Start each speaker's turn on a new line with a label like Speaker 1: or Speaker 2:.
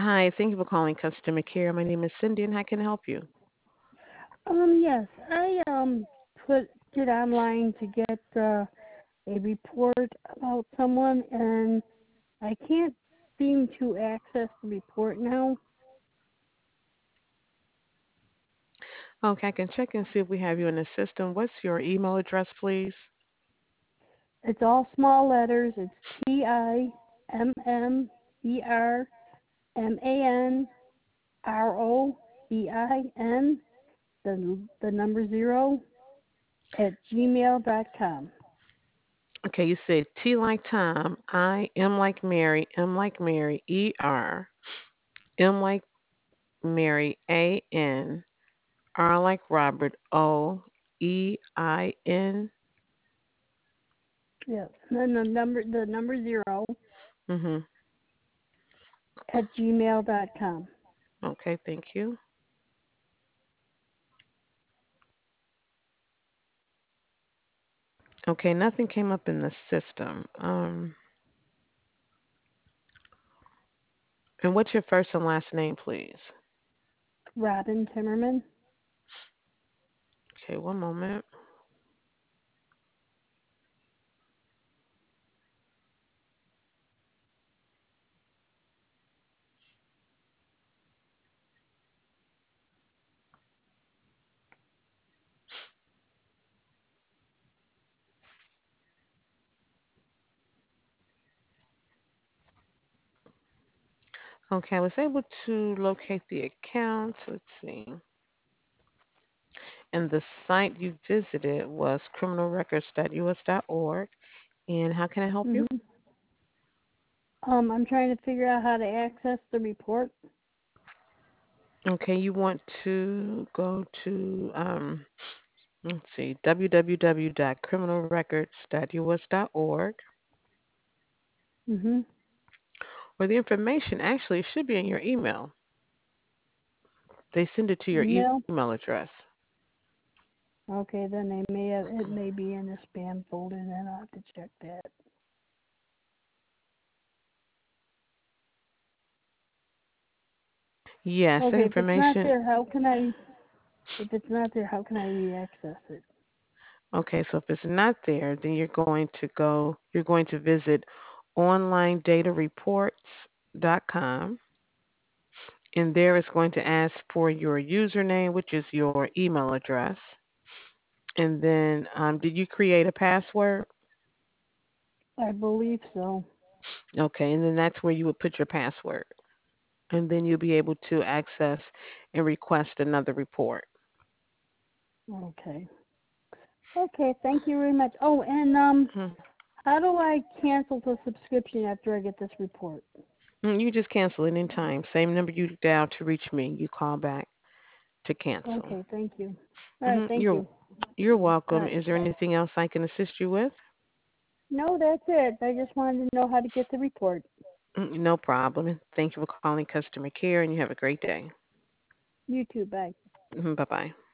Speaker 1: Hi, thank you for calling customer care. My name is Cindy, and how can I help you?
Speaker 2: Yes, I put it online to get a report about someone, and I can't seem to access the report now.
Speaker 1: Okay, I can check and see if we have you in the system. What's your email address, please?
Speaker 2: It's all small letters. It's TIMMERMANROBIN, the number 0 at gmail.com.
Speaker 1: Okay, you said T like Tom, I, M like Mary, M like Mary, A, N, R like Robert, O, E, I, N.
Speaker 2: Yes, then the number 0
Speaker 1: Mm-hmm.
Speaker 2: at gmail.com.
Speaker 1: Okay, thank you. Okay, nothing came up in the system. And what's your first and last name, please?
Speaker 2: Robin Timmerman.
Speaker 1: Okay, one moment. Okay, I was able to locate the account. Let's see. And the site you visited was criminalrecords.us.org. And how can I help you?
Speaker 2: hmm I'm trying to figure out how to access the report.
Speaker 1: Okay, you want to go to, let's see, www.criminalrecords.us.org,
Speaker 2: hmm
Speaker 1: where the information actually should be in your email. They send it to your
Speaker 2: Email.
Speaker 1: email address.
Speaker 2: Okay, then it may be in the spam folder. Then I'll have to check that.
Speaker 1: Yes, the
Speaker 2: Okay, if it's not
Speaker 1: information.
Speaker 2: there, how can I? If it's not there, how can I re-access it?
Speaker 1: Okay, so if it's not there, then you're going to visit onlinedatareports.com, and there it's going to ask for your username, which is your email address. And then, did you create a password?
Speaker 2: I believe so.
Speaker 1: Okay, and then that's where you would put your password. And then you'll be able to access and request another report.
Speaker 2: Okay. Okay, thank you very much. Oh, and
Speaker 1: Mhm.
Speaker 2: how do I cancel the subscription after I get this report?
Speaker 1: You just cancel it anytime. Same number you dial to reach me, you call back to cancel.
Speaker 2: Okay, thank you. All right,
Speaker 1: hmm
Speaker 2: thank
Speaker 1: You're
Speaker 2: you.
Speaker 1: you're
Speaker 2: All
Speaker 1: welcome.
Speaker 2: right.
Speaker 1: Is there anything else I can assist you with?
Speaker 2: No, that's it. I just wanted to know how to get the report.
Speaker 1: No problem. Thank you for calling customer care, and you have a great day.
Speaker 2: You too. Bye.
Speaker 1: Bye bye.